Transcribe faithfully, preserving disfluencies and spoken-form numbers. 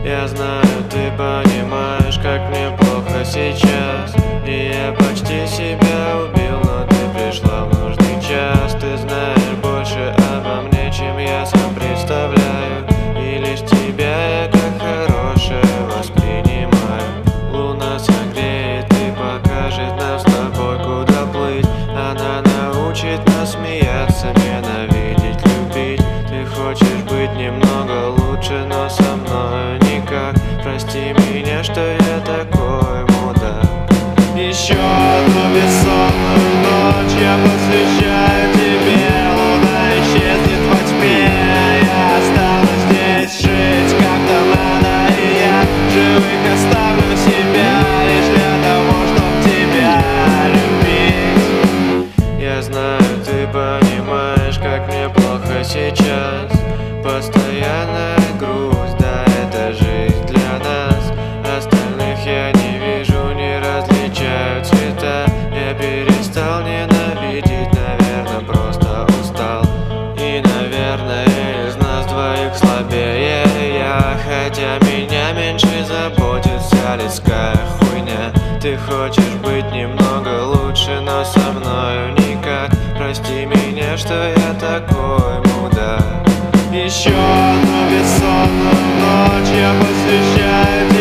Я знаю, ты понимаешь, как мне плохо сейчас, и я почти себя убил, но ты пришла в нужный час. Ты знаешь больше обо мне, чем я сам представляю, и лишь тебя я как хорошее воспринимаю. Луна согреет и покажет нам с тобой, куда плыть. Она научит нас смеяться, ненавидеть, любить. Ты хочешь быть немного лучше, но со мною никак. Прости меня, что я такой мудак. Еще одну бессонную ночь я посвящаю тебе. Луна исчезнет во тьме, я останусь здесь жить как-то надо, и я живых оставлю себя лишь для того, чтоб тебя любить. Я знаю, ты понимаешь, как мне плохо сейчас. Постоянная грусть, да, это жизнь для нас. Остальных я не вижу, не различаю цвета. Я перестал ненавидеть, наверное, просто устал. И, наверное, из нас двоих слабее я, хотя меня меньше заботит вся людская хуйня. Ты хочешь быть немного лучше, но со мною никак. Прости меня, что я такой мудак. Еще одну бессонную ночь я посвящаю тебе.